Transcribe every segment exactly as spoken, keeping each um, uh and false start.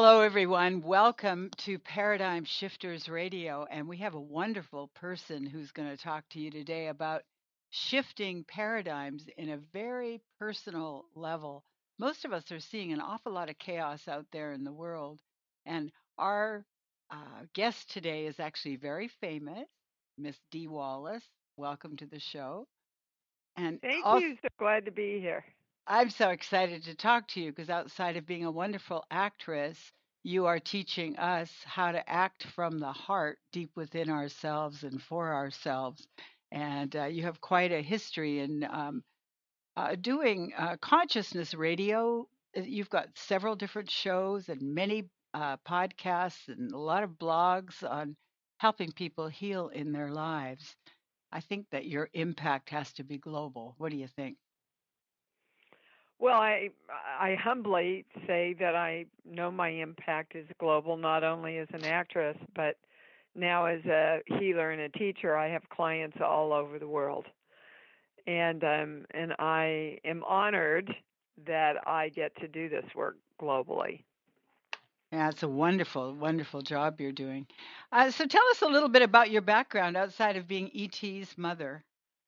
Hello, everyone. Welcome to Paradigm Shifters Radio. And we have a wonderful person who's going to talk to you today about shifting paradigms in a very personal level. Most of us are seeing an awful lot of chaos out there in the world. And our uh, guest today is actually very famous, Miss Dee Wallace. Welcome to the show. And Thank also, you. So glad to be here. I'm so excited to talk to you because outside of being a wonderful actress, you are teaching us how to act from the heart deep within ourselves and for ourselves. And uh, you have quite a history in um, uh, doing uh, consciousness radio. Uh, You've got several different shows and many uh, podcasts and a lot of blogs on helping people heal in their lives. I think that your impact has to be global. What do you think? Well, I I humbly say that I know my impact is global, not only as an actress, but now as a healer and a teacher. I have clients all over the world, and um, and I am honored that I get to do this work globally. Yeah, it's a wonderful, wonderful job you're doing. Uh, so tell us a little bit about your background outside of being E T's mother.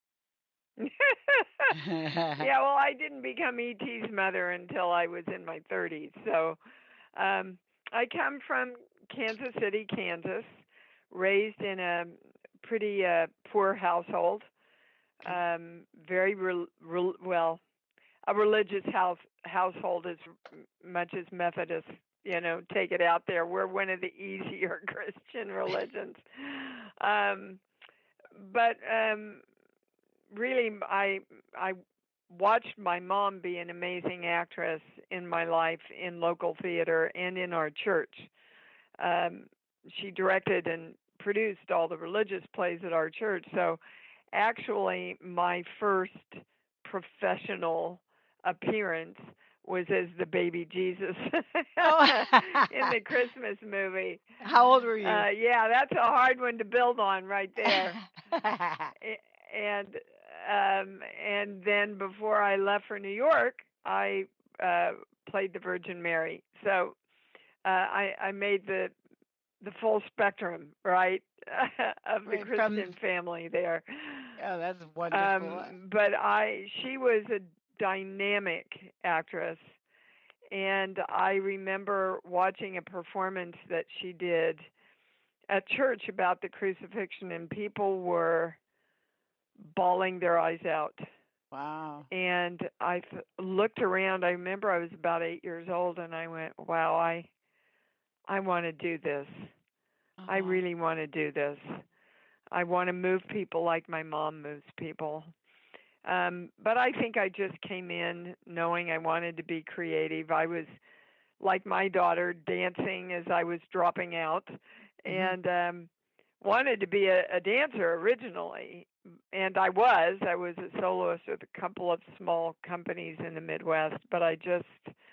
Yeah, well, I didn't become E T's mother until I was in my thirties. So um, I come from Kansas City, Kansas, raised in a pretty uh, poor household. Okay. Um, very re- re- well, a religious house household as much as Methodists, you know, take it out there. We're one of the easier Christian religions. Um, but um, really, I I watched my mom be an amazing actress in my life in local theater and in our church. Um, she directed and produced all the religious plays at our church. So, actually, my first professional appearance was as the baby Jesus Oh, in the Christmas movie. how old were you? Uh, yeah, that's a hard one to build on right there. And um, and then before I left for New York, I uh, played the Virgin Mary. So uh, I I made the the full spectrum, right, of the Right from, Christian family there. oh, that's wonderful. Um, but I she was a dynamic actress, and I remember watching a performance that she did at church about the crucifixion, and people were bawling their eyes out. Wow. And I th- looked around. I remember I was about eight years old, and I went, "Wow, I I want to do this. I Oh, really want to do this. I want to move people like my mom moves people." Um, but I think I just came in knowing I wanted to be creative. I was like my daughter dancing as I was dropping out, hmm, and um, wanted to be a, a dancer originally. And I was. I was a soloist with a couple of small companies in the Midwest, but I just,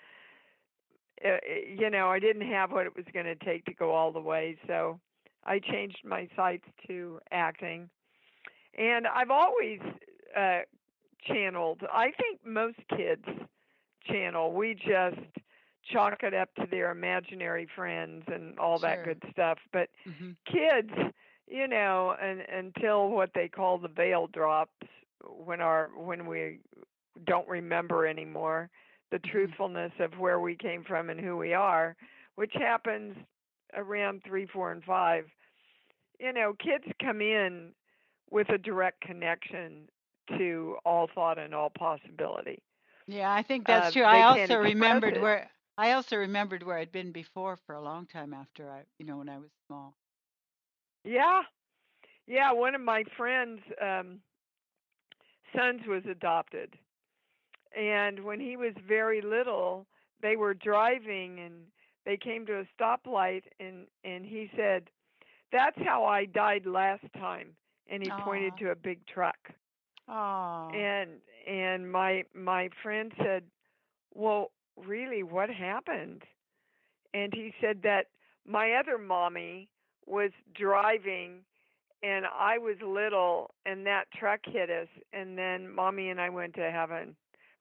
uh, you know, I didn't have what it was going to take to go all the way. So I changed my sights to acting. And I've always uh, channeled. I think most kids channel. We just chalk it up to their imaginary friends and all that sure. good stuff. But Hmm. kids, you know, and, until what they call the veil drops, when our when we don't remember anymore the Hmm. truthfulness of where we came from and who we are, which happens around three, four, and five. You know, kids come in with a direct connection to all thought and all possibility. Yeah, I think that's Uh, true. I they can't also express remembered it. where I also remembered where I'd been before for a long time after I, you know, when I was small. Yeah, yeah. One of my friends' um, sons was adopted, and when he was very little, they were driving and they came to a stoplight, and and he said, "That's how I died last time," and he pointed Oh, to a big truck. oh. And and my my friend said, "Well, really, what happened?" And he said that my other mommy was driving and I was little and that truck hit us and then mommy and I went to heaven.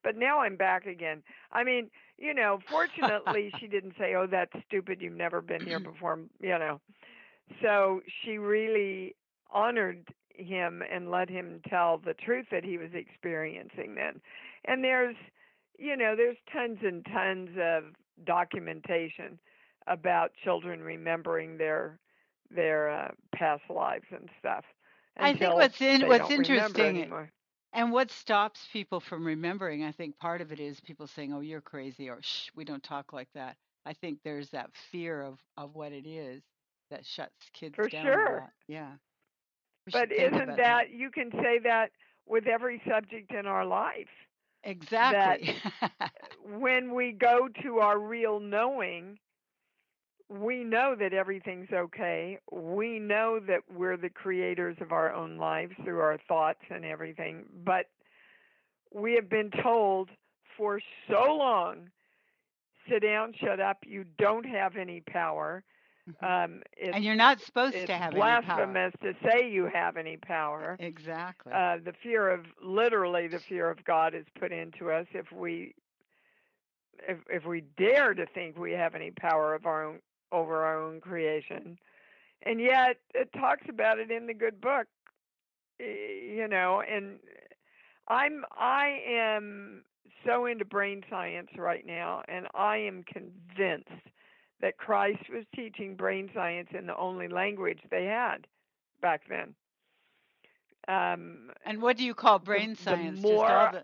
but now I'm back again. I mean, you know, fortunately she didn't say, "Oh, that's stupid. You've never been here before," you know. So she really honored him and let him tell the truth that he was experiencing then. And there's, you know, there's tons and tons of documentation about children remembering their their uh, past lives and stuff I think until what's in they what's don't remember interesting anymore. and what stops people from remembering, I think part of it is people saying, "Oh, you're crazy," or "Shh, we don't talk like that." I think there's that fear of of what it is that shuts kids For down a sure. lot. Yeah, we But should think isn't about that. that, you can say that with every subject in our life, that Exactly. when we go to our real knowing, we know that everything's okay. We know that we're the creators of our own lives through our thoughts and everything. But we have been told for so long, sit down, shut up, you don't have any power. Mhm. Um, it's And you're not supposed to it's have any power. blasphemous to say you have any power. Exactly. Uh, the fear of, literally the fear of God is put into us if we if if we dare to think we have any power of our own over our own creation. And yet it talks about it in the good book, you know. And I'm I am so into brain science right now, and I am convinced that Christ was teaching brain science in the only language they had back then. Um, And what do you call the brain the science? Just all more the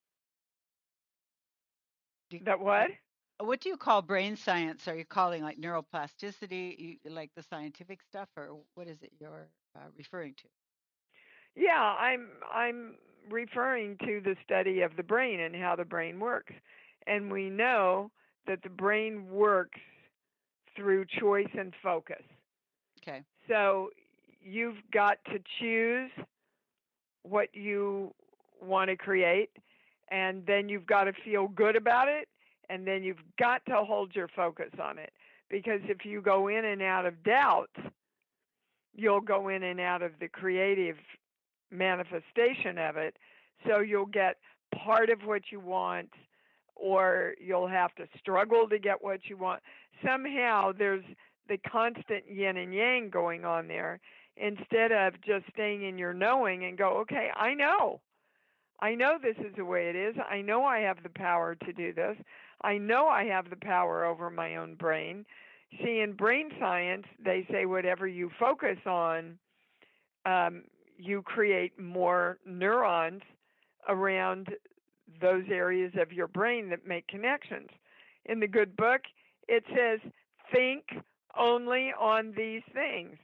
do, that do, what what do you call brain science? Are you calling like neuroplasticity, you, like the scientific stuff, or what is it you're uh, referring to? Yeah, I'm I'm referring to the study of the brain and how the brain works. And we know that the brain works through choice and focus. Okay. So you've got to choose what you want to create, and then you've got to feel good about it, and then you've got to hold your focus on it. Because if you go in and out of doubt, you'll go in and out of the creative manifestation of it. So you'll get part of what you want, or you'll have to struggle to get what you want. Somehow there's the constant yin and yang going on there, instead of just staying in your knowing and go, okay, I know. I know this is the way it is. I know I have the power to do this. I know I have the power over my own brain. See, in brain science, they say whatever you focus on, um, you create more neurons around those areas of your brain that make connections. In the good book, it says, think only on these things.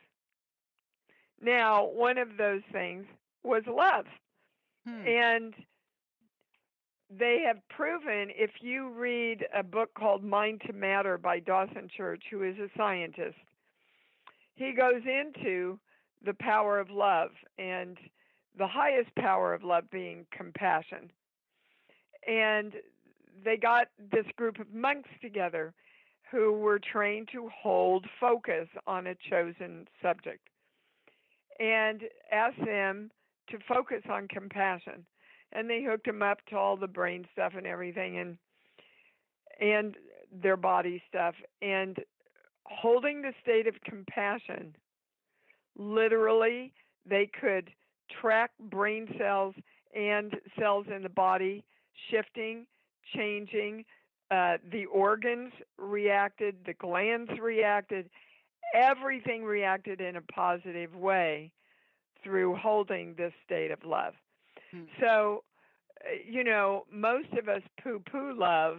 Now, one of those things was love. Hmm. And they have proven, if you read a book called Mind to Matter by Dawson Church, who is a scientist, he goes into the power of love, and the highest power of love being compassion. And they got this group of monks together who were trained to hold focus on a chosen subject, and asked them to focus on compassion. And they hooked them up to all the brain stuff and everything, and and their body stuff. And holding the state of compassion, literally, they could track brain cells and cells in the body shifting, changing. Uh, the organs reacted, the glands reacted, everything reacted in a positive way through holding this state of love. Hmm. So, you know, most of us poo poo love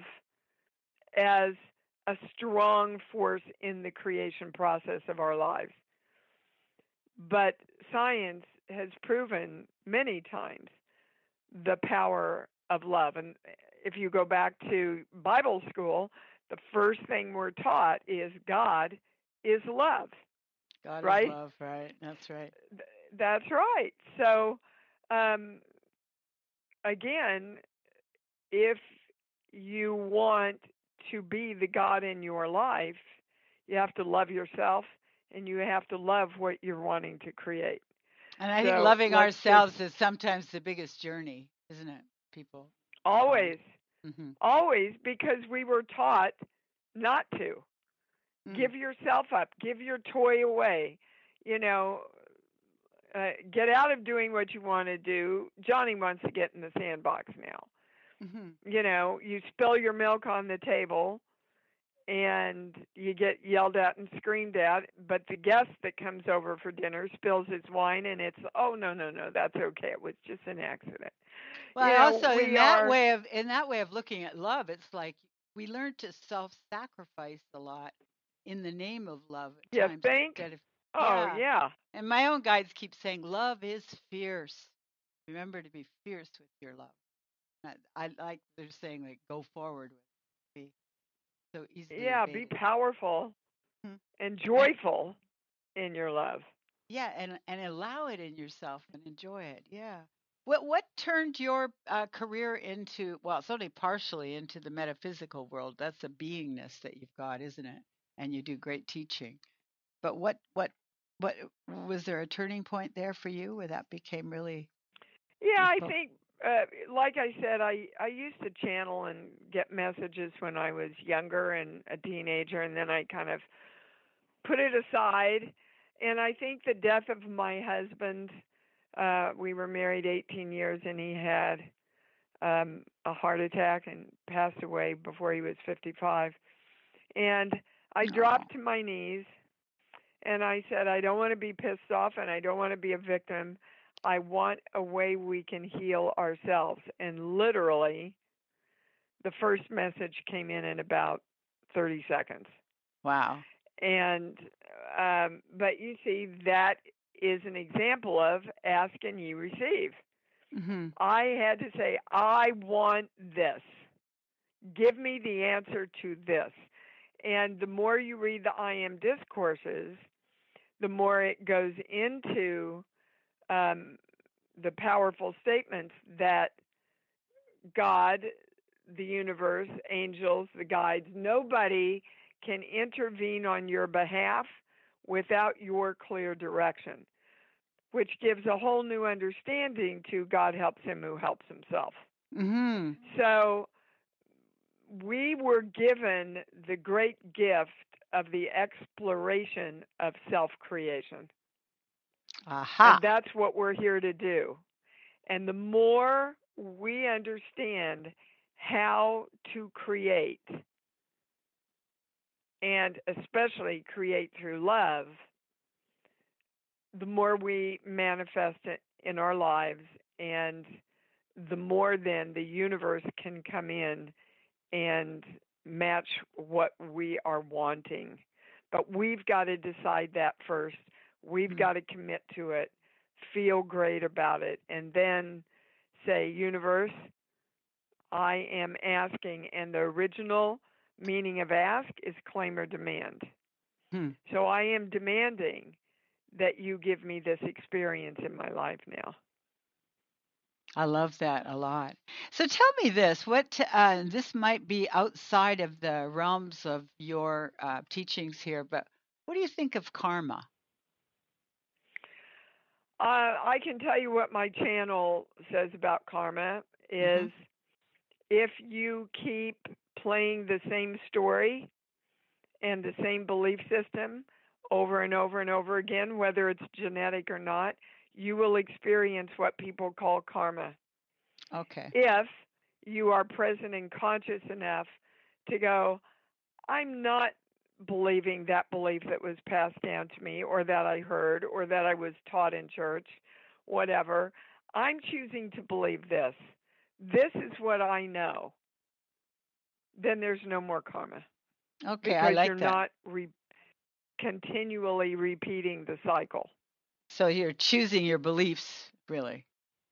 as a strong force in the creation process of our lives. But science has proven many times the power of love. And if you go back to Bible school, the first thing we're taught is God is love, God is right? love, right? That's right. That's right. So, um, again, if you want to be the God in your life, you have to love yourself, and you have to love what you're wanting to create. And I think So loving let's just, ourselves is sometimes the biggest journey, isn't it, people? Always, right? Mm-hmm. always, because we were taught not to. Mm. Give yourself up. Give your toy away. You know, uh, get out of doing what you want to do. Johnny wants to get in the sandbox now. Mm-hmm. You know, you spill your milk on the table and you get yelled at and screamed at, but the guest that comes over for dinner spills his wine and it's, oh, no, no, no, that's okay. It was just an accident. Well, You I know, also in we that are, way of in that way of looking at love, it's like we learn to self-sacrifice a lot in the name of love at you times think, instead of oh, yeah. yeah, And my own guides keep saying love is fierce. Remember to be fierce with your love. I, I like they're saying like go forward with it. Be so easily yeah, be evaded. powerful Mhm. and And joyful in your love. yeah, and and allow it in yourself and enjoy it. Yeah. What what turned your uh, career into well, it's only partially into the metaphysical world. That's a beingness that you've got, isn't it? And you do great teaching. But what what what was there a turning point there for you where that became really Yeah, your I focus? think, uh, like I said, I I used to channel and get messages when I was younger and a teenager, and then I kind of put it aside. And I think the death of my husband, uh, we were married eighteen years, and he had um, a heart attack and passed away before he was fifty-five. And I Oh. dropped to my knees and I said, I don't want to be pissed off and I don't want to be a victim. I want a way we can heal ourselves. And literally, the first message came in in about thirty seconds. Wow. And, um, but you see, that is an example of ask and you receive. Mhm. I had to say, I want this. Give me the answer to this. And the more you read the I Am discourses, the more it goes into um, the powerful statements that God, the universe, angels, the guides, nobody can intervene on your behalf without your clear direction, which gives a whole new understanding to God helps him who helps himself. Mhm. So we were given the great gift of the exploration of self creation. And Aha. that's what we're here to do. And the more we understand how to create, and especially create through love, the more we manifest it in our lives, and the more then the universe can come in and match what we are wanting. But we've got to decide that first. We've Mm. got to commit to it, feel great about it, and then say, universe, I am asking. And the original meaning of ask is claim or demand. Hmm. So I am demanding that you give me this experience in my life now. I love that a lot. So tell me this, what uh, this might be outside of the realms of your uh, teachings here, but what do you think of karma? Uh, I can tell you what my channel says about karma Hmm. is if you keep playing the same story and the same belief system over and over and over again, whether it's genetic or not, you will experience what people call karma. Okay. If you are present and conscious enough to go, I'm not believing that belief that was passed down to me or that I heard or that I was taught in church, whatever. I'm choosing to believe this. This is what I know. Then there's no more karma Okay, I because you're like that. not re- continually repeating the cycle. So you're choosing your beliefs, really.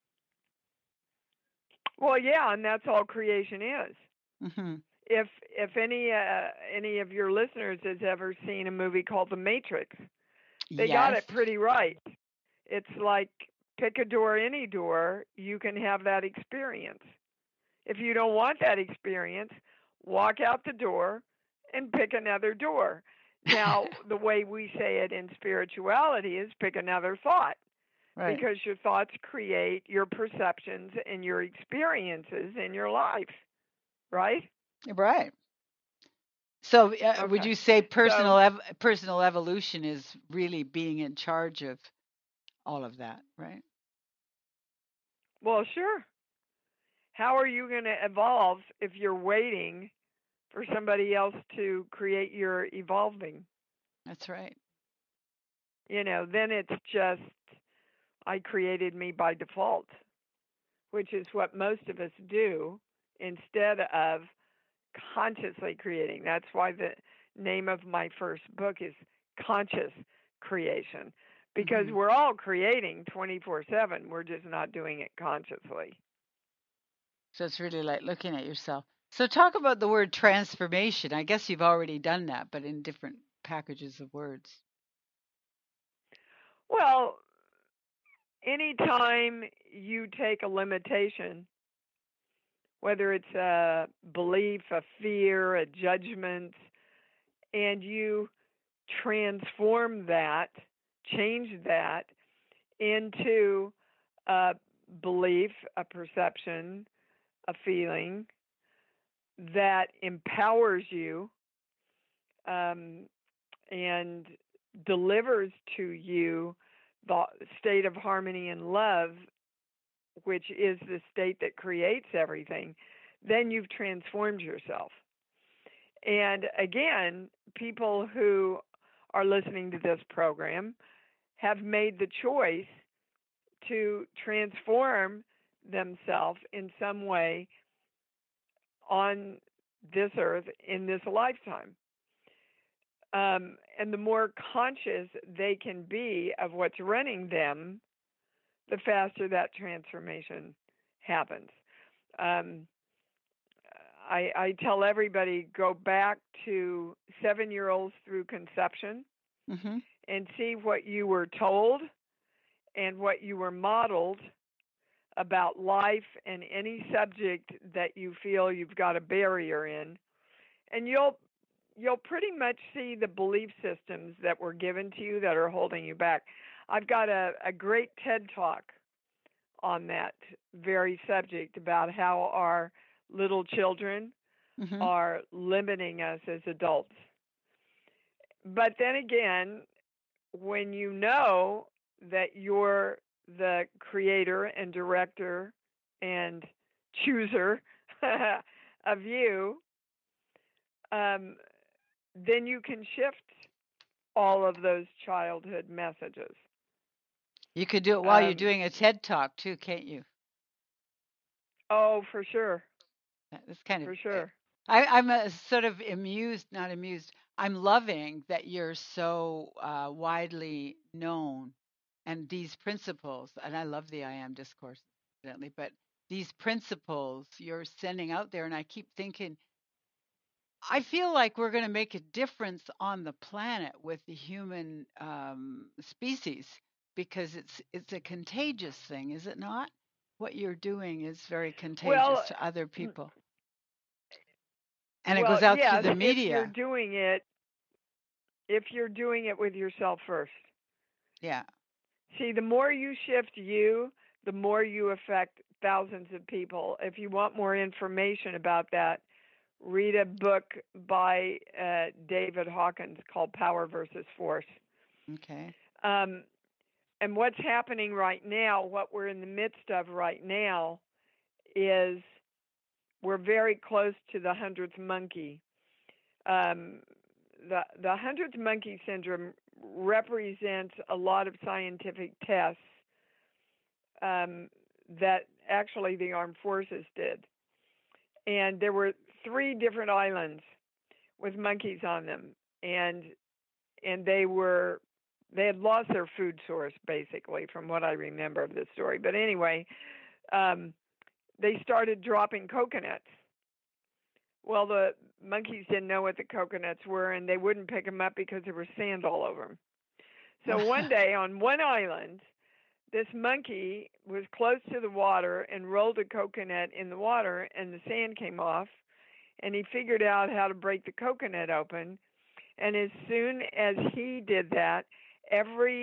Well, yeah, and that's all creation is. Hmm. If if any uh, any of your listeners has ever seen a movie called The Matrix, they got Yes. it pretty right. It's like pick a door, any door, you can have that experience. If you don't want that experience, walk out the door and pick another door. Now, the way we say it in spirituality is pick another thought. Right. because your thoughts create your perceptions and your experiences in your life, right? Right. So, uh, would Okay. you say personal So, ev- personal evolution is really being in charge of all of that, right? well, sure. How are you going to evolve if you're waiting for somebody else to create your evolving? That's right. You know, then it's just I created me by default, which is what most of us do instead of consciously creating. That's why the name of my first book is Conscious Creation, because Hmm. we're all creating twenty-four seven. We're just not doing it consciously. So it's really like looking at yourself. So talk about the word transformation. I guess you've already done that, but in different packages of words. Well, anytime you take a limitation, whether it's a belief, a fear, a judgment, and you transform that, change that into a belief, a perception, a feeling that empowers you um, and delivers to you the state of harmony and love, which is the state that creates everything, then you've transformed yourself. And again, people who are listening to this program have made the choice to transform themselves in some way on this earth in this lifetime. Um, and the more conscious they can be of what's running them, the faster that transformation happens. Um, I, I tell everybody go back to seven year olds through conception Hmm. and see what you were told and what you were modeled about life and any subject that you feel you've got a barrier in, and you'll you'll pretty much see the belief systems that were given to you that are holding you back. I've got a, a great TED talk on that very subject about how our little children Hmm. are limiting us as adults. But then again, when you know that you're the creator and director and chooser of you, um, then you can shift all of those childhood messages. You could do it while you're Um, doing a TED talk too, can't you? oh, for sure, That's kind of. for uh, sure. I, I'm a sort of amused, not amused. I'm loving that you're so uh, widely known, and these principles. And I love the I am discourse, evidently, but these principles you're sending out there, and I keep thinking, I feel like we're going to make a difference on the planet with the human um, species because it's it's a contagious thing, is it not? What you're doing is very contagious Well, to other people, and it well, goes out through yes, the if you're media. doing it, if you're doing it with yourself first. Yeah. See, the more you shift you, the more you affect thousands of people. If you want more information about that, read a book by uh, David Hawkins called Power versus Force. Okay. Um, and what's happening right now, what we're in the midst of right now, is we're very close to the hundredth monkey. Um, the the hundredth monkey syndrome represents a lot of scientific tests um, that actually the armed forces did, and there were three different islands with monkeys on them, and and they were they had lost their food source basically, from what I remember of the story. But anyway, um, they started dropping coconuts. Well, the monkeys didn't know what the coconuts were, and they wouldn't pick them up because there was sand all over them. So one day on one island, this monkey was close to the water and rolled a coconut in the water, and the sand came off, and he figured out how to break the coconut open. And as soon as he did that, every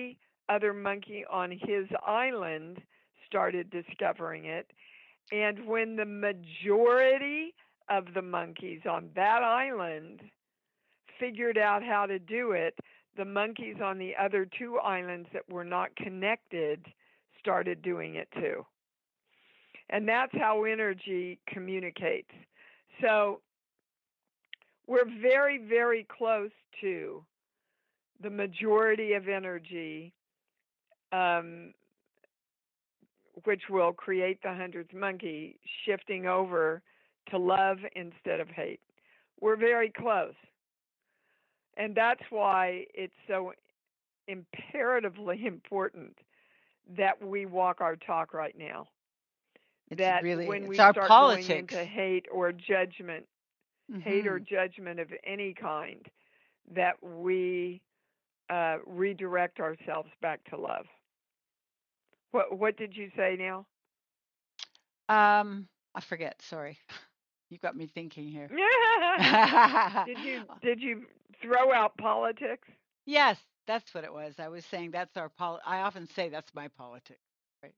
other monkey on his island started discovering it. And when the majority of the monkeys on that island figured out how to do it, the monkeys on the other two islands that were not connected started doing it too. And that's how energy communicates. So we're very, very close to the majority of energy, um, which will create the hundredth monkey, shifting over to love instead of hate. We're very close. And that's why it's so imperatively important that we walk our talk right now. It's That really, when it's we our start politics. going into hate or judgment, Mm-hmm. hate or judgment of any kind, that we uh, redirect ourselves back to love. What What did you say, Neil? Um, I forget. Sorry, you got me thinking here. did you Did you throw out politics? Yes, that's what it was. I was saying that's our pol. I often say that's my politics, right?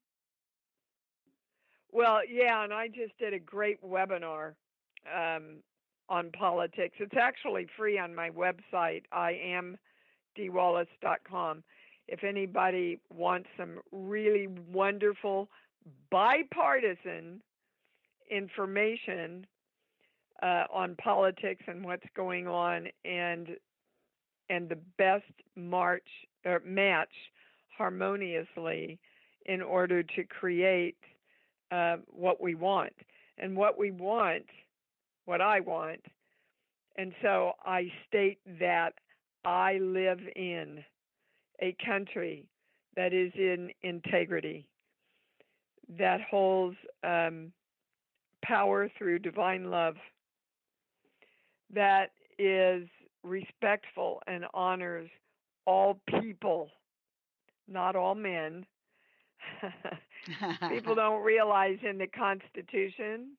Well, yeah, and I just did a great webinar um, on politics. It's actually free on my website, I am d wallace dot com. If anybody wants some really wonderful bipartisan information uh, on politics and what's going on, and and the best march or match harmoniously in order to create uh, what we want. And what we want, what I want, and so I state that I live in a country that is in integrity, that holds um, power through divine love, that is respectful and honors all people, not all men. People don't realize in the Constitution,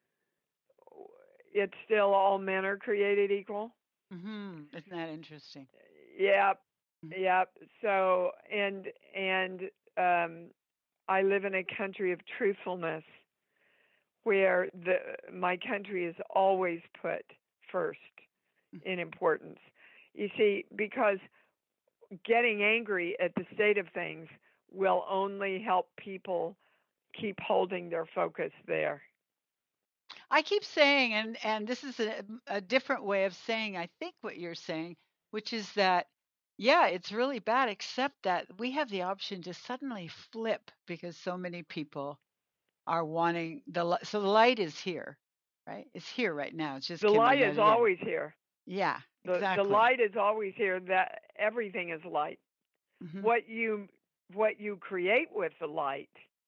it's still all men are created equal. Mm-hmm. Isn't that interesting? Yep, yep. So and and um, I live in a country of truthfulness, where the my country is always put first in importance. You see, because getting angry at the state of things will only help people keep holding their focus there. I keep saying, and and this is a, a different way of saying, I think what you're saying, which is that, yeah, it's really bad, except that we have the option to suddenly flip because so many people are wanting the li- so the light is here, right? It's here right now. It's just The can we light let is it in? always here. Yeah, The exactly. the light is always here. That everything is light. Mm-hmm. What you what you create with the light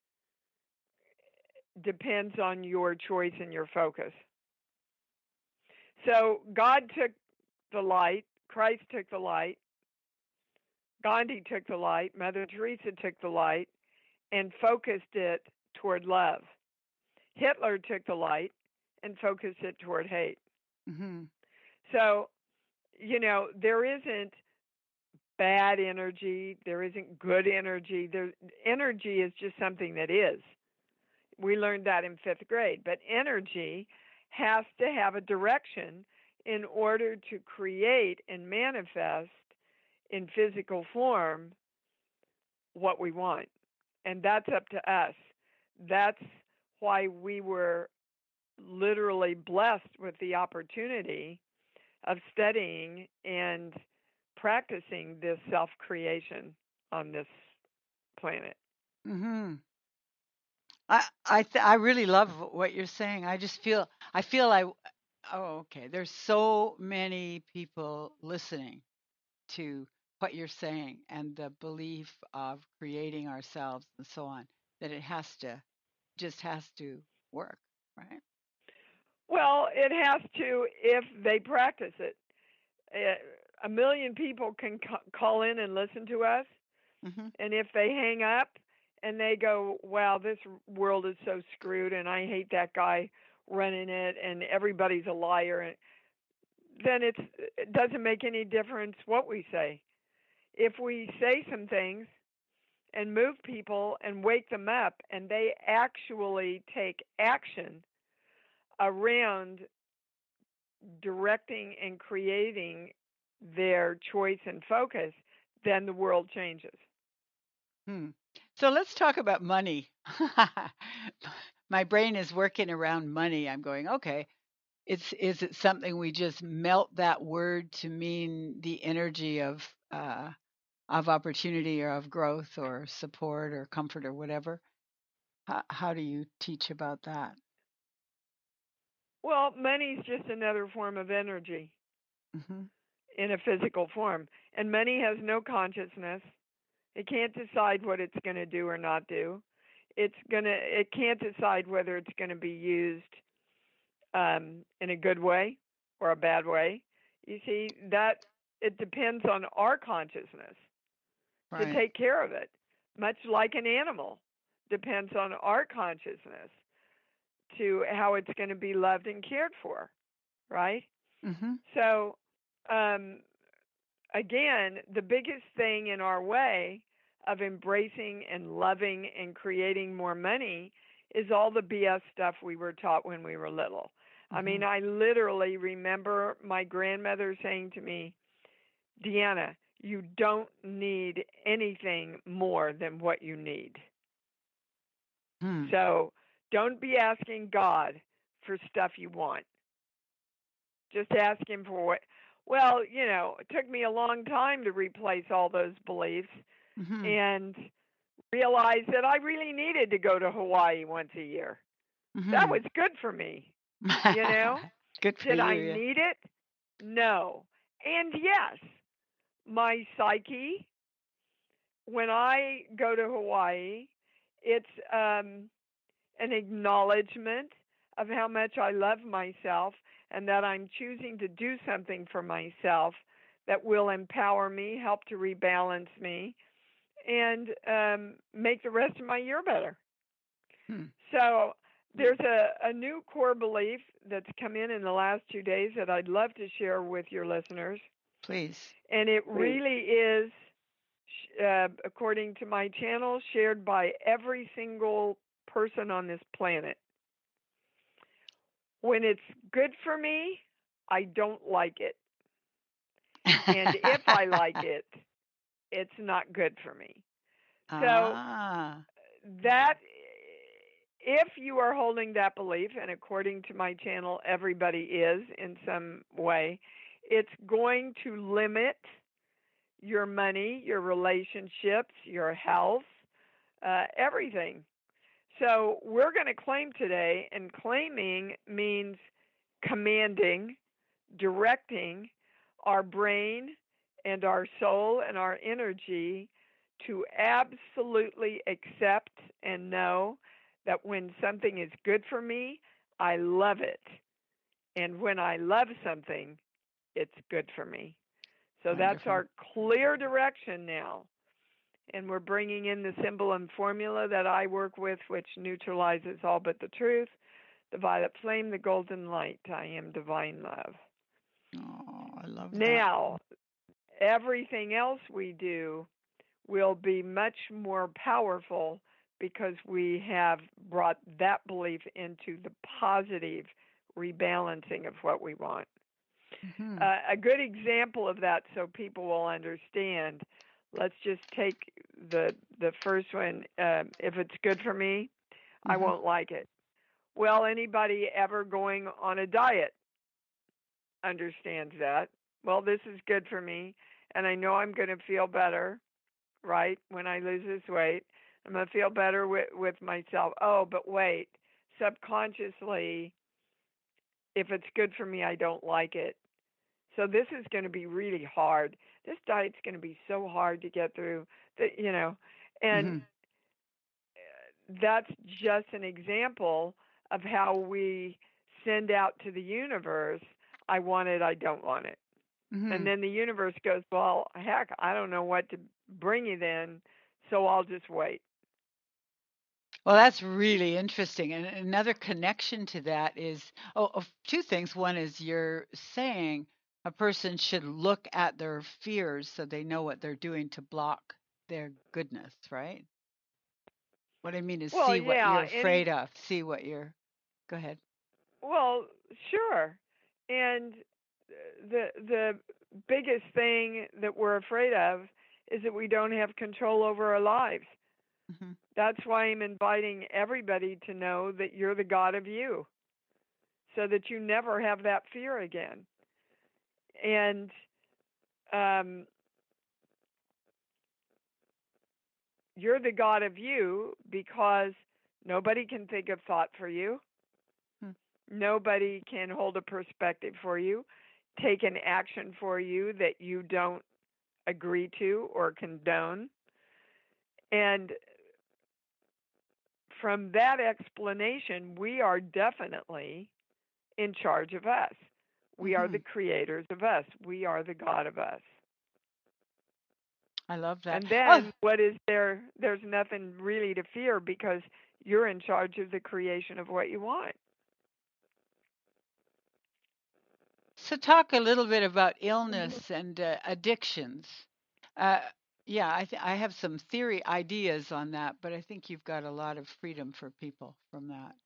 depends on your choice and your focus. So God took the light, Christ took the light, Gandhi took the light, Mother Teresa took the light, and focused it toward love. Hitler took the light and focused it toward hate. Mm-hmm. So, you know, there isn't bad energy, there isn't good energy. There, energy is just something that is. We learned that in fifth grade. But energy has to have a direction in order to create and manifest in physical form what we want. And that's up to us. That's why we were literally blessed with the opportunity of studying and practicing this self-creation on this planet. Mm-hmm. I I th- I really love what you're saying. I just feel I feel I oh okay. There's so many people listening to what you're saying and the belief of creating ourselves and so on that it has to just has to work, right? Well, it has to if they practice it. Uh, A million people can ca- call in and listen to us, Mm-hmm. and if they hang up and they go, "Wow, this world is so screwed, and I hate that guy running it, and everybody's a liar," and then it's it doesn't make any difference what we say. If we say some things and move people and wake them up, and they actually take action around directing and creating their choice and focus, then the world changes. Hmm. So let's talk about money. My brain is working around money. I'm going, okay, it's is it something we just melt that word to mean the energy of uh, of opportunity or of growth or support or comfort or whatever? How, how do you teach about that? Well, money's just another form of energy Hmm. in a physical form, and money has no consciousness. It can't decide what it's going to do or not do. It's gonna. It can't decide whether it's going to be used um, in a good way or a bad way. You see that it depends on our consciousness to Right. take care of it, much like an animal depends on our consciousness to how it's going to be loved and cared for, right? Hmm. So, um, again, the biggest thing in our way of embracing and loving and creating more money is all the B S stuff we were taught when we were little. I Hmm. mean, I literally remember my grandmother saying to me, Deanna, you don't need anything more than what you need. Hmm. So don't be asking God for stuff you want. Just ask Him for what. Well, you know, it took me a long time to replace all those beliefs Hmm. and realize that I really needed to go to Hawaii once a year. That Hmm. was good for me, you know? Good for Did I you. Yeah. need it? No. And yes, my psyche, when I go to Hawaii, it's um, an acknowledgement of how much I love myself and that I'm choosing to do something for myself that will empower me, help to rebalance me, and um, make the rest of my year better. Hmm. So there's a, a new core belief that's come in in the last two days that I'd love to share with your listeners. Please. And it really is, uh, according to my channel, shared by every single person on this planet. When it's good for me, I don't like it. And if I like it, it's not good for me. So Ah. that if you are holding that belief, and according to my channel, everybody is in some way, it's going to limit your money, your relationships, your health, uh, everything. So we're going to claim today, and claiming means commanding, directing our brain and our soul and our energy to absolutely accept and know that when something is good for me, I love it. And when I love something, it's good for me. So that's Wonderful. our clear direction now. And we're bringing in the symbol and formula that I work with, which neutralizes all but the truth, the violet flame, the golden light. I am divine love. Oh, I love that. Now, everything else we do will be much more powerful because we have brought that belief into the positive rebalancing of what we want. Hmm. Uh, a good example of that, so people will understand. Let's just take the the first one. Uh, if it's good for me, I Hmm. won't like it. Well, anybody ever going on a diet understands that. Well, this is good for me, and I know I'm going to feel better, right, when I lose this weight. I'm going to feel better with, with myself. Oh, but wait, subconsciously, if it's good for me, I don't like it. So this is going to be really hard. This diet's going to be so hard to get through, that you know, and Hmm. that's just an example of how we send out to the universe, I want it, I don't want it. And Hmm. then the universe goes, well, heck, I don't know what to bring you then, so I'll just wait. Well, that's really interesting. And another connection to that is, oh, of two things. One is you're saying a person should look at their fears so they know what they're doing to block. their goodness, right? What I mean is Well, see what you're yeah, any afraid of. See what you're. Go ahead. well, sure. And the the biggest thing that we're afraid of is that we don't have control over our lives. Hmm. That's why I'm inviting everybody to know that you're the God of you, so that you never have that fear again. And um, you're the God of you because nobody can think of thought for you. Hmm. Nobody can hold a perspective for you, take an action for you that you don't agree to or condone. And from that explanation, we are definitely in charge of us. We are Hmm. the creators of us. We are the God of us. I love that. And Oh, then what is there? There's nothing really to fear because you're in charge of the creation of what you want. so talk a little bit about illness and uh, addictions. Uh, yeah, I th- I have some theory ideas on that, but I think you've got a lot of freedom for people from that.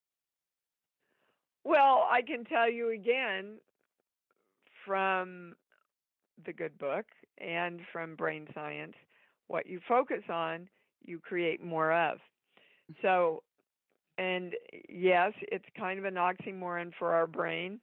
Well, I can tell you again from the good book and from brain science, what you focus on, you create more of. So, and yes, it's kind of an oxymoron for our brain,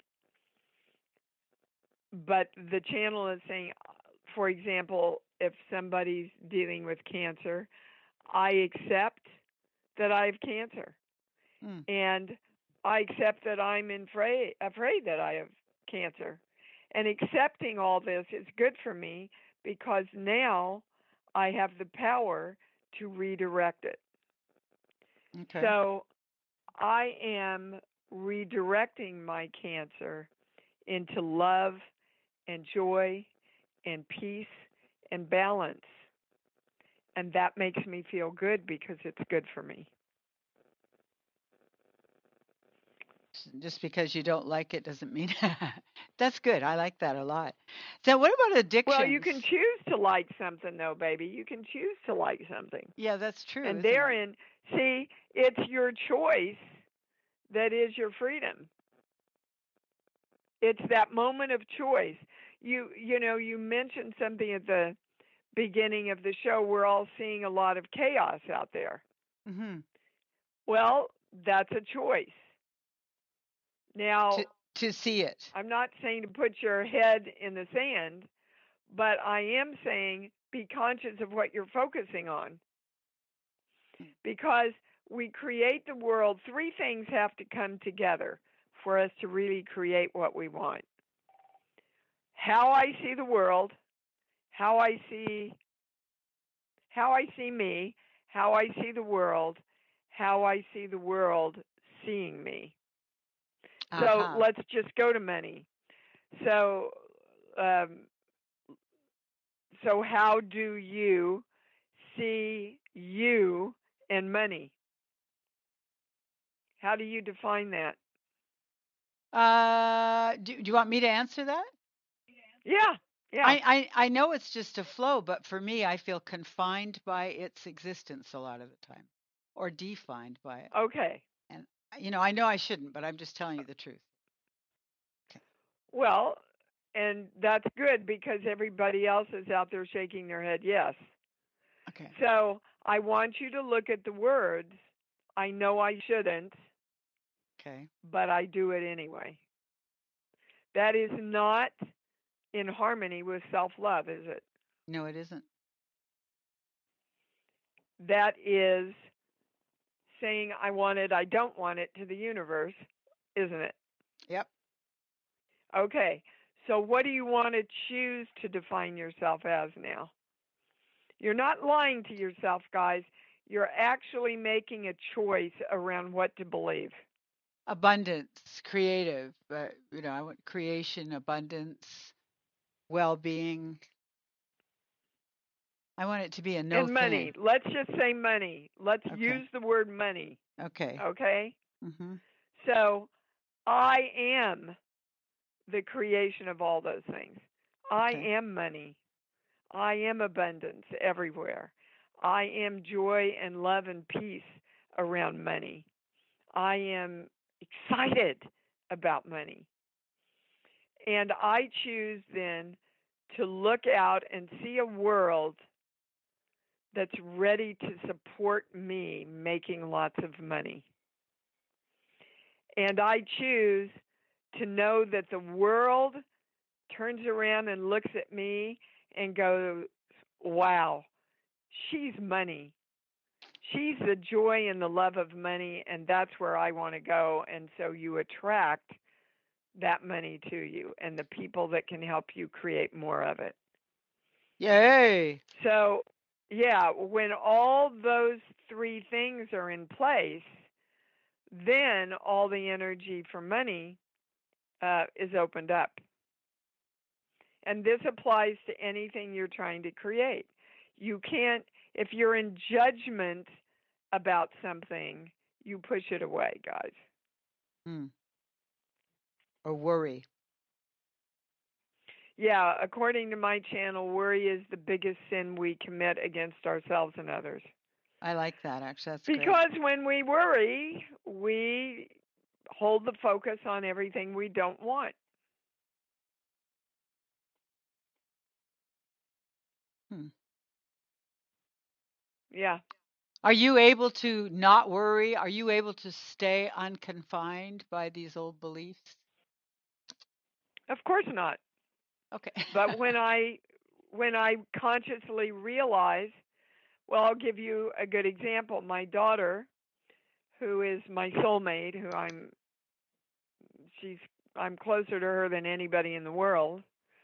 but the channel is saying, for example, if somebody's dealing with cancer, I accept that I have cancer. Mm. And I accept that I'm afraid, afraid that I have cancer. And accepting all this is good for me because now I have the power to redirect it. Okay. So I am redirecting my cancer into love and joy and peace and balance. And that makes me feel good because it's good for me. Just because you don't like it doesn't mean that's good. I like that a lot. So, what about Well, you addictions? can choose to like something, though, baby. You can choose to like something. Yeah, that's true, And isn't it? therein, see, it's your choice that is your freedom. It's that moment of choice. You you know, you mentioned something at the beginning of the show. We're all seeing a lot of chaos out there. Hmm. Well, that's a choice. Now, To to see it. I'm not saying to put your head in the sand, but I am saying be conscious of what you're focusing on. Because we create the world, three things have to come together for us to really create what we want. How I see the world, how I see how I see me, how I see the world, how I see the world seeing me. So Aha. let's just go to money. So um, so how do you see you and money? How do you define that? Uh, do, do you want me to answer that? Yeah, yeah. I, I I know it's just a flow, but for me, I feel confined by its existence a lot of the time, or defined by it. Okay. And you know, I know I shouldn't, but I'm just telling you the truth. Okay. Well, and that's good because everybody else is out there shaking their head yes. Okay. So I want you to look at the words. I know I shouldn't, Okay. but I do it anyway. That is not in harmony with self love, is it? No, it isn't. That is saying I want it, I don't want it to the universe, isn't it? Yep. Okay. So what do you want to choose to define yourself as now? You're not lying to yourself, guys. You're actually making a choice around what to believe. Abundance, creative. Uh, you know, I want creation, abundance, well-being. I want it to be a no And money. thing. Let's just say money. Let's Okay. use the word money. Okay. Okay? Mhm. So I am the creation of all those things. I Okay. am money. I am abundance everywhere. I am joy and love and peace around money. I am excited about money. And I choose then to look out and see a world that's ready to support me making lots of money. And I choose to know that the world turns around and looks at me and goes, wow, she's money. She's the joy and the love of money, and that's where I want to go. And so you attract that money to you and the people that can help you create more of it. Yay! So, yeah, when all those three things are in place, then all the energy for money uh, is opened up. And this applies to anything you're trying to create. You can't, if you're in judgment about something, you push it away, guys. Hmm. Or worry. Yeah, according to my channel, worry is the biggest sin we commit against ourselves and others. I like that, actually. That's Because great. when we worry, we hold the focus on everything we don't want. Hmm. Yeah. Are you able to not worry? Are you able to stay unconfined by these old beliefs? Of course not. Okay. But when I when I consciously realize, well, I'll give you a good example. My daughter, who is my soulmate, who I'm she's I'm closer to her than anybody in the world,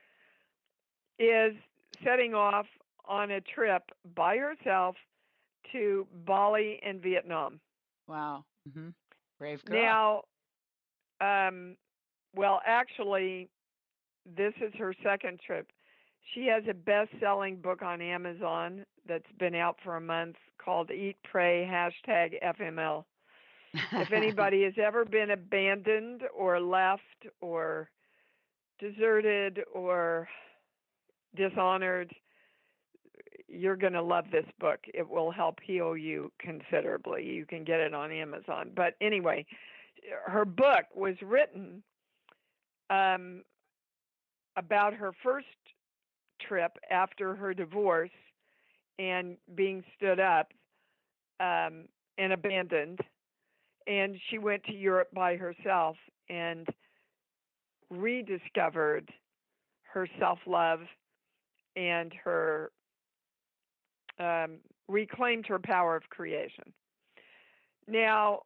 is setting off on a trip by herself to Bali and Vietnam. Wow. Mm-hmm. Brave girl. Now, um, well, actually, this is her second trip. She has a best-selling book on Amazon that's been out for a month called Eat, Pray, hashtag F M L. If anybody has ever been abandoned or left or deserted or dishonored, you're going to love this book. It will help heal you considerably. You can get it on Amazon. But anyway, her book was written um, about her first trip after her divorce and being stood up um, and abandoned. And she went to Europe by herself and rediscovered her self-love and her um, reclaimed her power of creation. Now,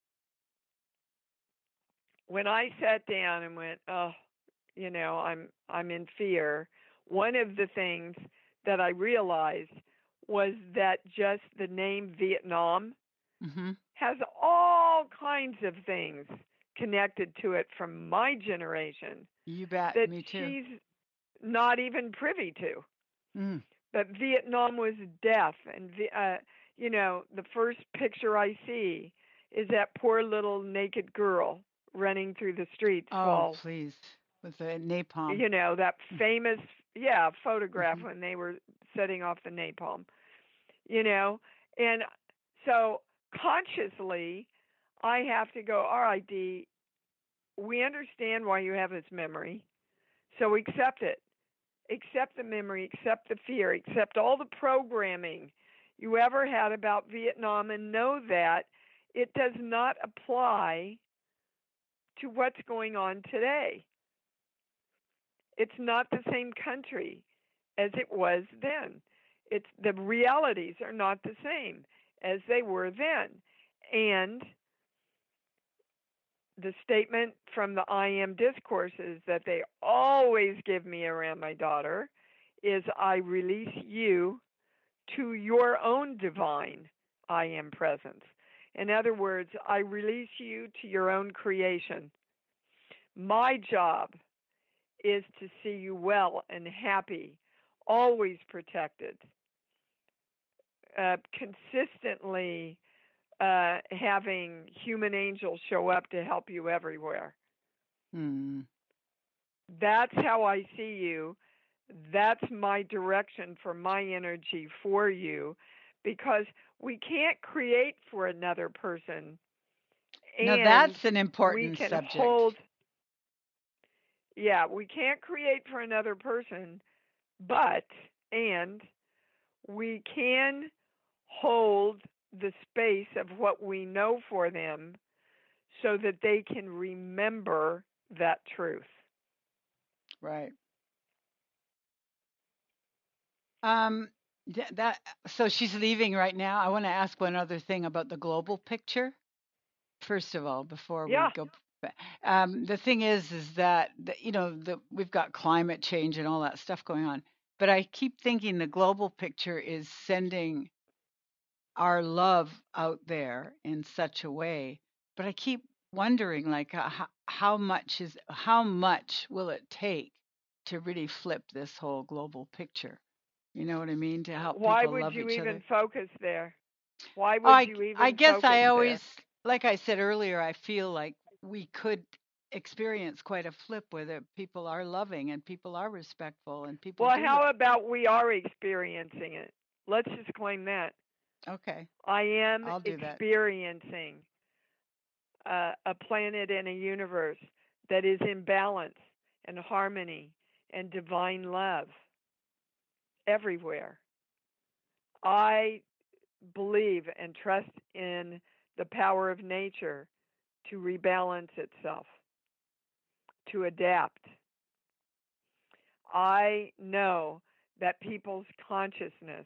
when I sat down and went, oh, you know, I'm I'm in fear, one of the things that I realized was that just the name Vietnam mm-hmm. has all kinds of things connected to it from my generation You bet. that Me too. she's not even privy to. Mm. But Vietnam was death, and uh, you know, the first picture I see is that poor little naked girl running through the streets Oh, while, please. With the napalm. you know, that famous, yeah, photograph Mm-hmm. when they were setting off the napalm, you know. And so consciously, I have to go, all right, Dee, we understand why you have this memory, so accept it. Accept the memory, accept the fear, accept all the programming you ever had about Vietnam, and know that it does not apply to what's going on today. It's not the same country as it was then. It's the realities are not the same as they were then. And the statement from the I Am discourses that they always give me around my daughter is, I release you to your own divine I Am presence. In other words, I release you to your own creation. My job is to see you well and happy, always protected, uh, consistently uh, having human angels show up to help you everywhere. Mm. That's how I see you. That's my direction for my energy for you, because we can't create for another person, Now and that's an we important can subject. hold, yeah, we can't create for another person, but, and we can hold the space of what we know for them so that they can remember that truth. Right. Um, th- that so she's leaving right now. I want to ask one other thing about the global picture. First of all, before we Yeah. go, ba- um, the thing is, is that the, you know the we've got climate change and all that stuff going on. But I keep thinking the global picture is sending our love out there in such a way. But I keep wondering, like, uh, how, how much is how much will it take to really flip this whole global picture? You know what I mean? To help Why people would love you each other. even focus there? Why Oh, would I, you I even guess focus I there? always, like I said earlier, I feel like we could experience quite a flip where the people are loving and people are respectful and people Well, do it. how about we are experiencing it? Let's just claim that. Okay, I am I'll do that. experiencing uh, a planet and a universe that is in balance and harmony and divine love everywhere. I believe and trust in the power of nature to rebalance itself, to adapt. I know that people's consciousness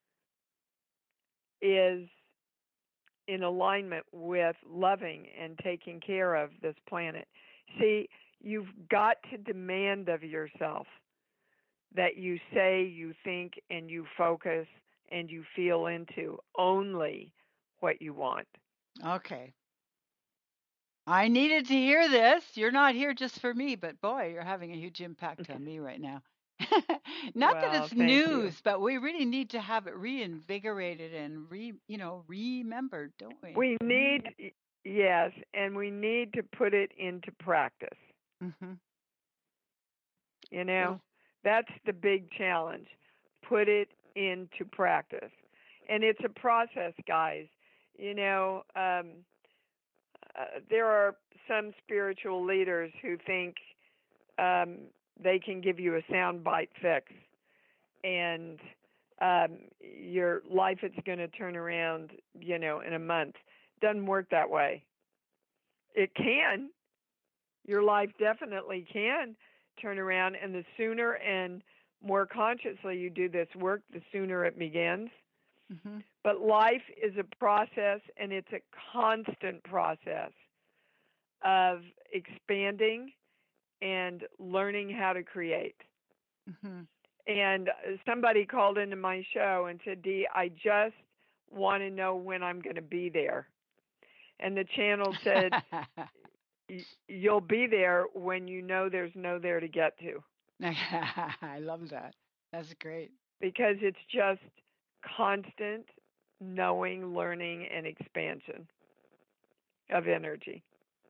is in alignment with loving and taking care of this planet. See, you've got to demand of yourself that you say, you think, and you focus and you feel into only what you want. Okay. I needed to hear this. You're not here just for me, but boy, you're having a huge impact on me right now. Not that Well, it's thank you. news, but we really need to have it reinvigorated and re, you know, remembered, don't we? We need, yes, and we need to put it into practice. Mm-hmm. You Little. know, that's the big challenge. Put it into practice. And it's a process, guys. You know, um, uh, there are some spiritual leaders who think um, they can give you a soundbite fix and um, your life is going to turn around, you know, in a month. Doesn't work that way. It can. Your life definitely can turn around, and the sooner and more consciously you do this work, the sooner it begins. Mm-hmm. But life is a process, and it's a constant process of expanding and learning how to create. Mm-hmm. Mm-hmm. And somebody called into my show and said, Dee, I just want to know when I'm going to be there. And the channel said, you'll be there when you know there's no there to get to. I love that. That's great. Because it's just constant knowing, learning, and expansion of energy.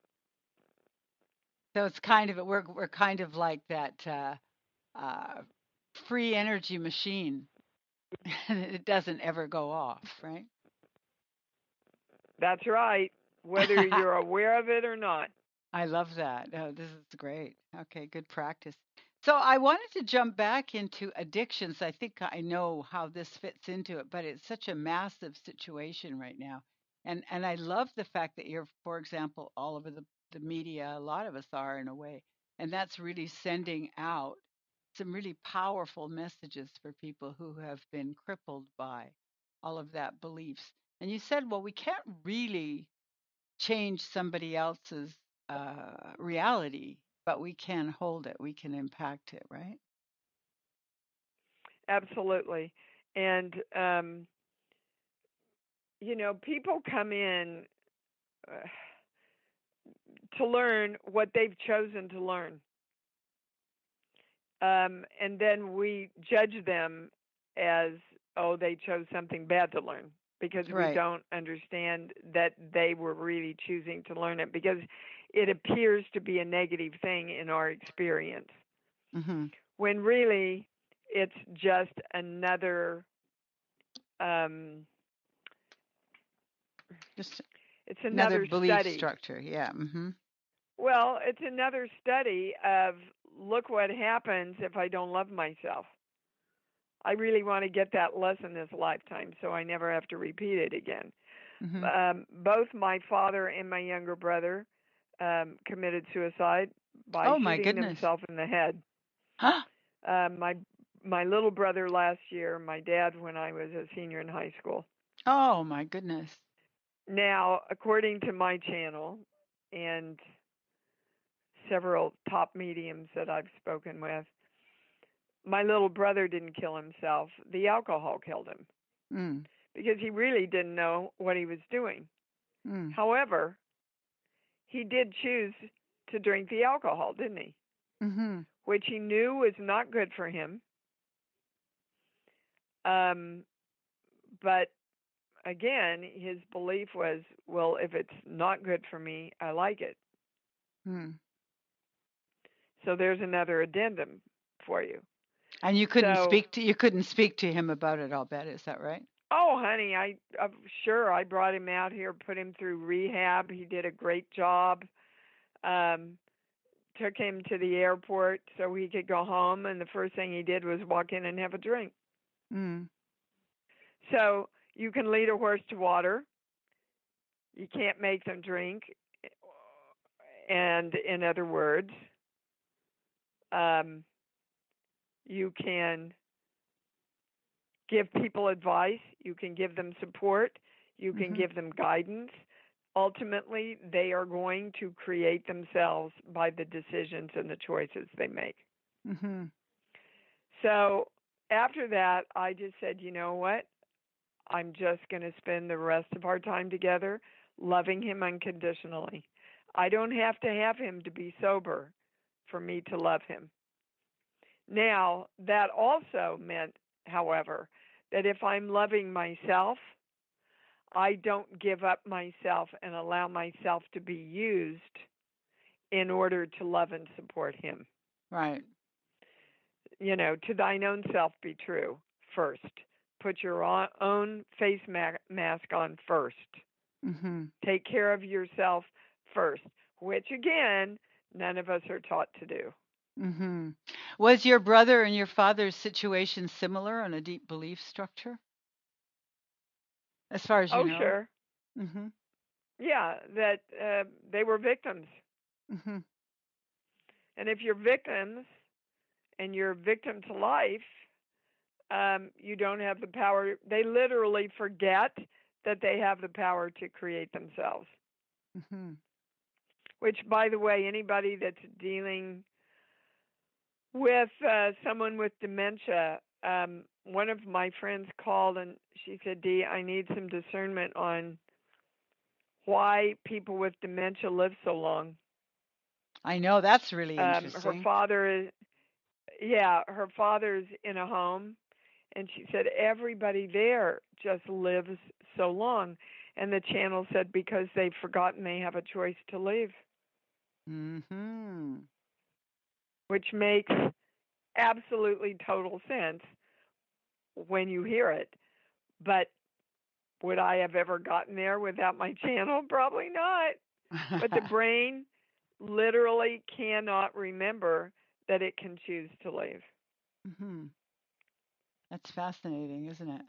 So it's kind of we're we're kind of like that uh, uh, free energy machine. It doesn't ever go off, right? That's right, whether you're aware of it or not. I love that. Oh, this is great. Okay, good practice. So I wanted to jump back into addictions. I think I know how this fits into it, but it's such a massive situation right now. And and I love the fact that you're, for example, all over the, the media, a lot of us are in a way, and that's really sending out some really powerful messages for people who have been crippled by all of that beliefs. And you said, well, we can't really change somebody else's uh, reality, but we can hold it. We can impact it, right? Absolutely. And, um, you know, people come in uh, to learn what they've chosen to learn. Um, and then we judge them as, oh, they chose something bad to learn because we Right. don't understand that they were really choosing to learn it because it appears to be a negative thing in our experience. Mm-hmm. When really it's just another um Just it's another another belief study. structure. Yeah. Mhm. Well, it's another study of look what happens if I don't love myself. I really want to get that lesson this lifetime so I never have to repeat it again. Mhm. Um, both my father and my younger brother um, committed suicide by Oh my shooting goodness. themselves in the head. Um, my my little brother last year, my dad when I was a senior in high school. Oh my goodness. Now, according to my channel and several top mediums that I've spoken with, my little brother didn't kill himself. The alcohol killed him Mm. because he really didn't know what he was doing. Mm. However, he did choose to drink the alcohol, didn't he? Mhm. Which he knew was not good for him. Um, but again, his belief was, well, if it's not good for me, I like it. Mm. So there's another addendum for you. And you couldn't So, speak to you couldn't speak to him about it, I'll bet. Is that right? oh, honey, I uh, sure I brought him out here, put him through rehab. He did a great job. Um, took him to the airport so he could go home, and the first thing he did was walk in and have a drink. Mm. So you can lead a horse to water. You can't make them drink. And in other words, um, you can give people advice. You can give them support. You can Mhm. give them guidance. Ultimately, they are going to create themselves by the decisions and the choices they make. Mhm. So after that, I just said, you know what? I'm just going to spend the rest of our time together loving him unconditionally. I don't have to have him to be sober for me to love him. Now, that also meant, however, that if I'm loving myself, I don't give up myself and allow myself to be used in order to love and support him. Right. You know, to thine own self be true first. Put your own face mask on first. Mhm. Take care of yourself first, which again, none of us are taught to do. Mhm. Was your brother and your father's situation similar on a deep belief structure? As far as you Oh, know? sure. Mhm. Yeah, that uh, they were victims. Mhm. And if you're victims and you're victim to life, um, you don't have the power. They literally forget that they have the power to create themselves. Mhm. Which, by the way, anybody that's dealing with uh, someone with dementia, um, one of my friends called and she said, Dee, I need some discernment on why people with dementia live so long. I know that's really Um, her interesting. father is, yeah, her father's in a home, and she said everybody there just lives so long. And the channel said because they've forgotten they have a choice to leave, Mhm. which makes absolutely total sense when you hear it. But would I have ever gotten there without my channel? Probably not. But the brain literally cannot remember that it can choose to leave. Mhm. That's fascinating, isn't it?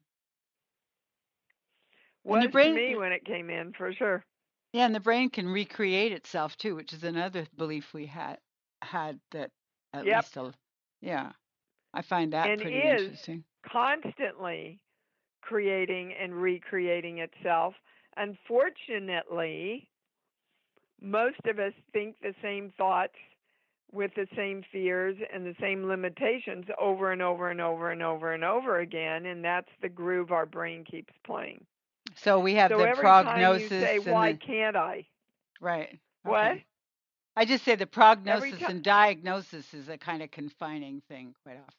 And the Was to brain me uh, when it came in, for sure. yeah, and the brain can recreate itself too, which is another belief we had had that at Yep. least a yeah. I find that And pretty is interesting. constantly creating and recreating itself. Unfortunately, most of us think the same thoughts with the same fears and the same limitations over and over and over and over and over again, and that's the groove our brain keeps playing. So we have So the every time you prognosis say, and why the can't I? right. What? Okay. I just say the Every prognosis time, and diagnosis is a kind of confining thing quite often.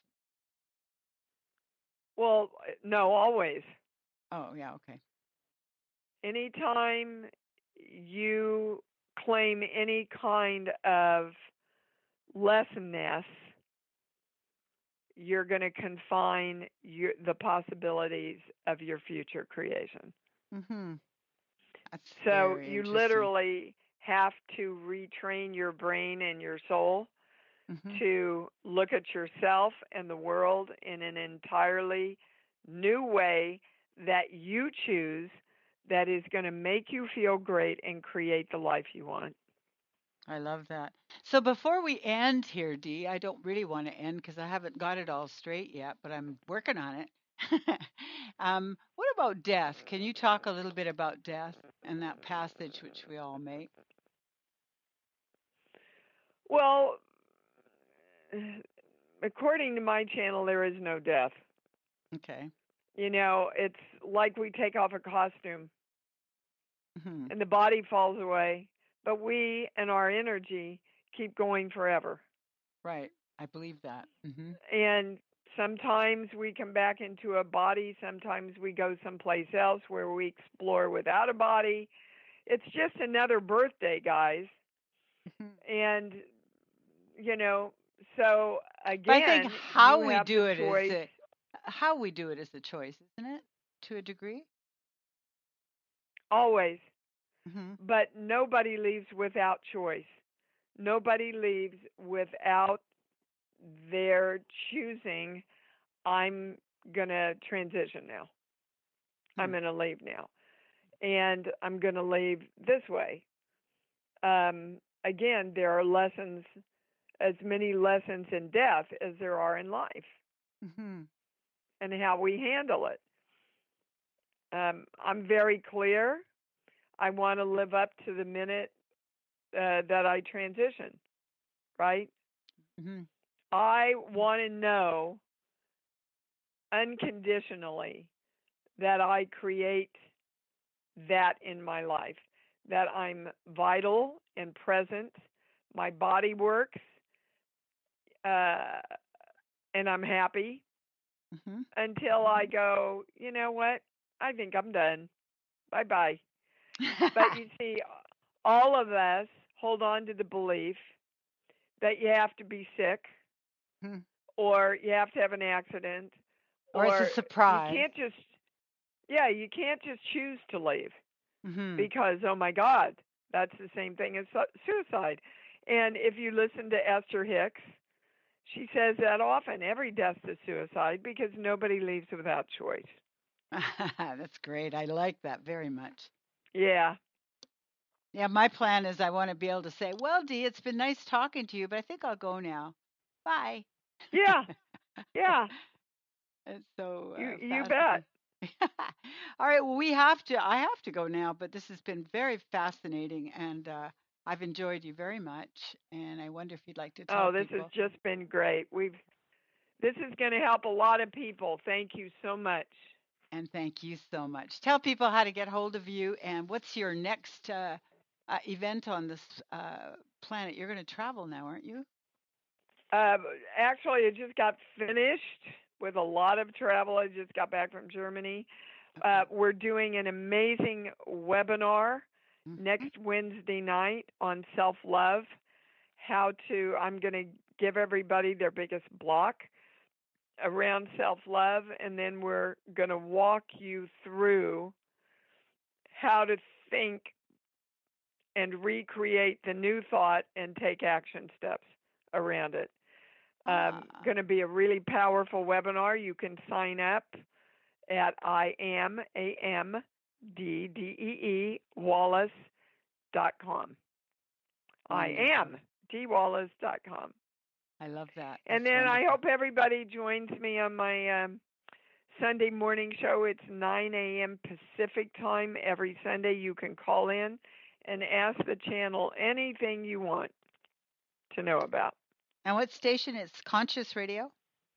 well, no, always. Oh, yeah, okay. Anytime you claim any kind of lessonness, you're going to confine your, the possibilities of your future creation. Mm-hmm. That's So very you interesting. literally have to retrain your brain and your soul Mm-hmm. to look at yourself and the world in an entirely new way that you choose, that is going to make you feel great and create the life you want. I love that. So before we end here, Dee, I don't really want to end because I haven't got it all straight yet, but I'm working on it. um, what about death? Can you talk a little bit about death and that passage which we all make? Well, according to my channel, there is no death. Okay. You know, it's like we take off a costume Mm-hmm. and the body falls away, but we and our energy keep going forever. Right. I believe that. Mm-hmm. And sometimes we come back into a body, sometimes we go someplace else where we explore without a body. It's just another birthday, guys. Mm-hmm. And, you know, so But I think again, you how we have the do it is choice the how we do it is the choice, isn't it? To a degree. always, Mm-hmm. but nobody leaves without choice. Nobody leaves without their choosing, I'm going to transition now. I'm Hmm. going to leave now. And I'm going to leave this way. Um, again, there are lessons, as many lessons in death as there are in life, Mm-hmm. and how we handle it. Um, I'm very clear. I want to live up to the minute uh, that I transition, right? Mm-hmm. I want to know unconditionally that I create that in my life, that I'm vital and present, my body works, uh, and I'm happy Mm-hmm. until I go, you know what? I think I'm done. Bye bye. But you see, all of us hold on to the belief that you have to be sick, Hmm. or you have to have an accident, Or it's a or you surprise. can't just, yeah, you can't just choose to leave Mm-hmm. because, oh my God, that's the same thing as suicide. And if you listen to Esther Hicks, she says that often, every death is suicide because nobody leaves without choice. That's great. I like that very much. Yeah. Yeah, my plan is I want to be able to say, well, Dee, it's been nice talking to you, but I think I'll go now. Bye. Yeah. Yeah. It's so You uh, you bet. fascinating. All right, well, we have to, I have to go now, but this has been very fascinating and uh, I've enjoyed you very much. And I wonder if you'd like to tell Oh, this has people. just been great. We've this is going to help a lot of people. Thank you so much. And thank you so much. Tell people how to get hold of you and what's your next uh, uh, event on this uh, planet. You're going to travel now, aren't you? Uh, actually, it just got finished with a lot of travel. I just got back from Germany. Uh, Okay. we're doing an amazing webinar Hmm. next Wednesday night on self love. How to, I'm going to give everybody their biggest block around self love, and then we're going to walk you through how to think and recreate the new thought and take action steps around it. Um, Ah, going to be a really powerful webinar. You can sign up at I am A M D D E E Wallace dot com. I wonderful. am D Wallace dot com. I love that. And That's then I wonderful. hope everybody joins me on my um, Sunday morning show. It's nine a.m. Pacific time every Sunday. You can call in and ask the channel anything you want to know about. And what station? It's Conscious Radio?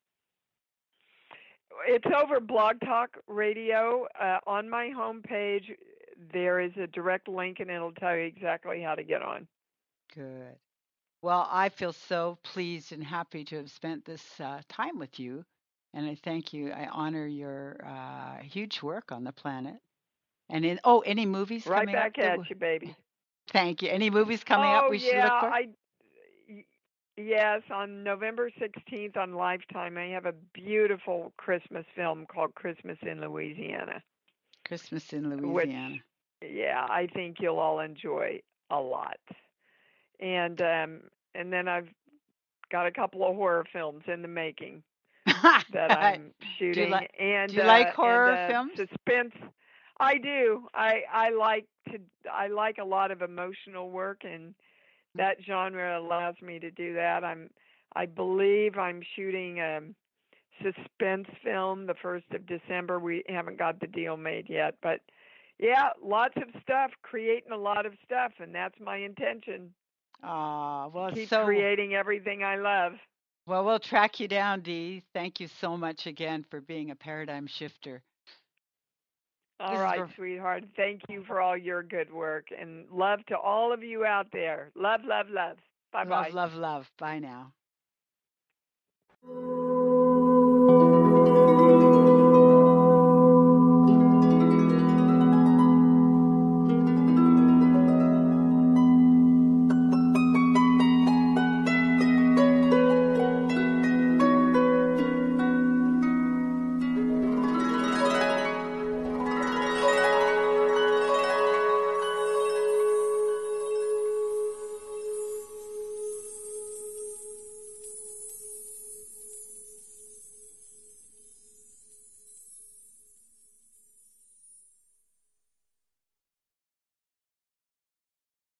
It's over Blog Talk Radio. Uh, on my homepage, there is a direct link, and it'll tell you exactly how to get on. Good. Well, I feel so pleased and happy to have spent this uh, time with you. And I thank you. I honor your uh, huge work on the planet. And in, oh, any movies Right coming up back that at w- you, baby. thank you. Any movies coming up Oh we should look yeah, for? I Yes, on November sixteenth on Lifetime, I have a beautiful Christmas film called Christmas in Louisiana, Christmas in which, Louisiana. yeah, I think you'll all enjoy a lot. And um, and then I've got a couple of horror films in the making that I'm do you shooting, like do and you like uh, and horror uh, films? suspense. I do. I I like to. I like a lot of emotional work, and that genre allows me to do that. I'm. I believe I'm shooting a suspense film the first of December. We haven't got the deal made yet, but yeah, lots of stuff. Creating a lot of stuff, and that's my intention. Ah, well, Keep so creating everything I love. well, we'll track you down, Dee. Thank you so much again for being a paradigm shifter. All This is right, Ver- sweetheart. Thank you for all your good work and love to all of you out there. Love, love, love. Bye love, bye. love, love. Bye now.